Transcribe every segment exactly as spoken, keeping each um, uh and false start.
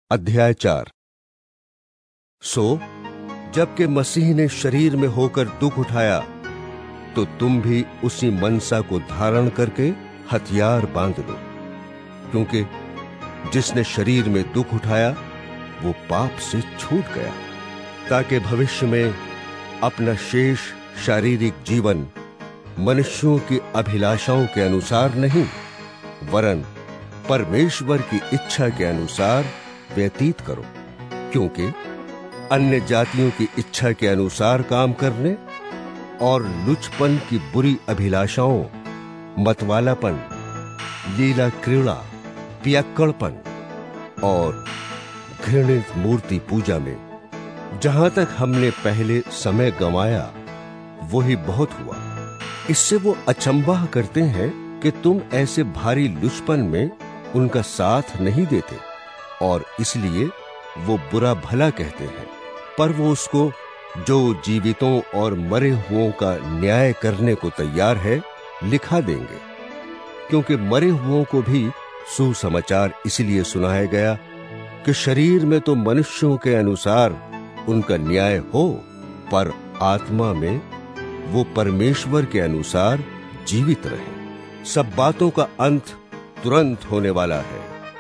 अध्याय चार। सो जबकि मसीह ने शरीर में होकर दुख उठाया, तो तुम भी उसी मनसा को धारण करके हथियार बांध लो, क्योंकि जिसने शरीर में दुख उठाया वो पाप से छूट गया, ताकि भविष्य में अपना शेष शारीरिक जीवन मनुष्यों की अभिलाषाओं के अनुसार नहीं, वरन परमेश्वर की इच्छा के अनुसार व्यतीत करो। क्योंकि अन्य जातियों की इच्छा के अनुसार काम करने और लुचपन की बुरी अभिलाषाओं, मतवालापन, लीला क्रीड़ा, पियक्कड़पन और घृणित मूर्ति पूजा में जहां तक हमने पहले समय गंवाया वही बहुत हुआ। इससे वो अचंभा करते हैं कि तुम ऐसे भारी लुचपन में उनका साथ नहीं देते, और इसलिए वो बुरा भला कहते हैं। पर वो उसको जो जीवितों और मरे हुओं का न्याय करने को तैयार है लिखा देंगे, क्योंकि मरे हुओं को भी सुसमाचार इसलिए सुनाया गया कि शरीर में तो मनुष्यों के अनुसार उनका न्याय हो, पर आत्मा में वो परमेश्वर के अनुसार जीवित रहे। सब बातों का अंत तुरंत होने वाला है,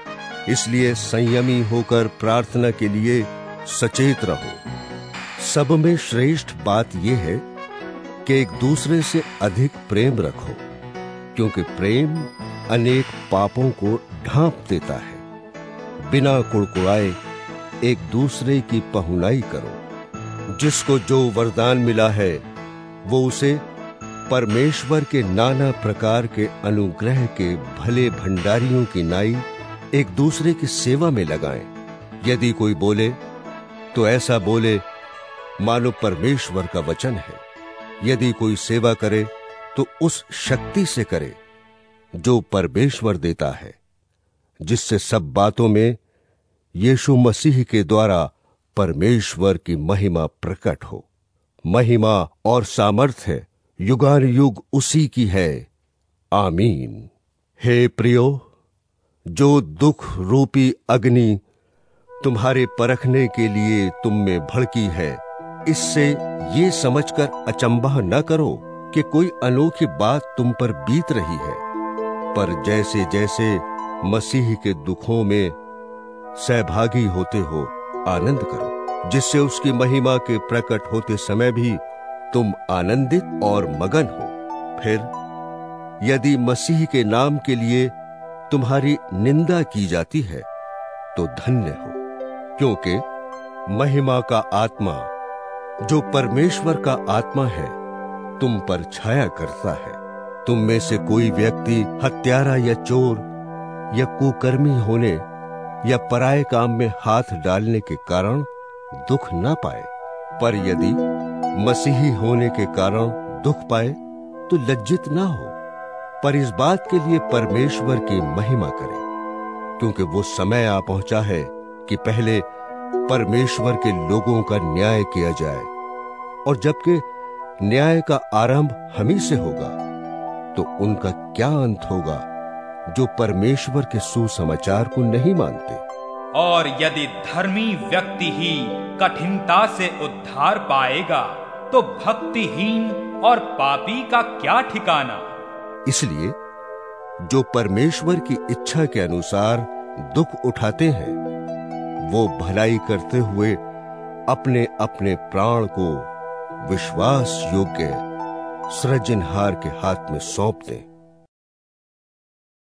इसलिए संयमी होकर प्रार्थना के लिए सचेत रहो। सब में श्रेष्ठ बात यह है कि एक दूसरे से अधिक प्रेम रखो, क्योंकि प्रेम अनेक पापों को ढांप देता है। बिना कुड़कुड़ाए एक दूसरे की पहुनाई करो। जिसको जो वरदान मिला है वो उसे परमेश्वर के नाना प्रकार के अनुग्रह के भले भंडारियों की नाई एक दूसरे की सेवा में लगाएं। यदि कोई बोले तो ऐसा बोले मानो परमेश्वर का वचन है। यदि कोई सेवा करे तो उस शक्ति से करे जो परमेश्वर देता है, जिससे सब बातों में यीशु मसीह के द्वारा परमेश्वर की महिमा प्रकट हो। महिमा और सामर्थ्य युगानुयुग उसी की है। आमीन। हे प्रियो, जो दुख रूपी अग्नि तुम्हारे परखने के लिए तुम में भड़की है, इससे ये समझकर अचंभा न करो कि कोई अनोखी बात तुम पर बीत रही है, पर जैसे जैसे मसीह के दुखों में सहभागी होते हो आनंद करो, जिससे उसकी महिमा के प्रकट होते समय भी तुम आनंदित और मगन हो। फिर यदि मसीह के नाम के लिए तुम्हारी निंदा की जाती है तो धन्य हो, क्योंकि महिमा का आत्मा जो परमेश्वर का आत्मा है तुम पर छाया करता है। तुम में से कोई व्यक्ति हत्यारा या चोर या कुकर्मी होने या पराये काम में हाथ डालने के कारण दुख ना पाए, पर यदि मसीही होने के कारण दुख पाए तो लज्जित ना हो, पर इस बात के लिए परमेश्वर की महिमा करे, क्योंकि वो समय आ पहुंचा है कि पहले परमेश्वर के लोगों का न्याय किया जाए, और जबकि न्याय का आरंभ हम ही से होगा तो उनका क्या अंत होगा जो परमेश्वर के सुसमाचार को नहीं मानते। और यदि धर्मी व्यक्ति ही कठिनता से उद्धार पाएगा तो भक्तिहीन और पापी का क्या ठिकाना। इसलिए जो परमेश्वर की इच्छा के अनुसार दुख उठाते हैं वो भलाई करते हुए अपने अपने प्राण को विश्वास योग्य सृजनहार के हाथ में सौंप दें।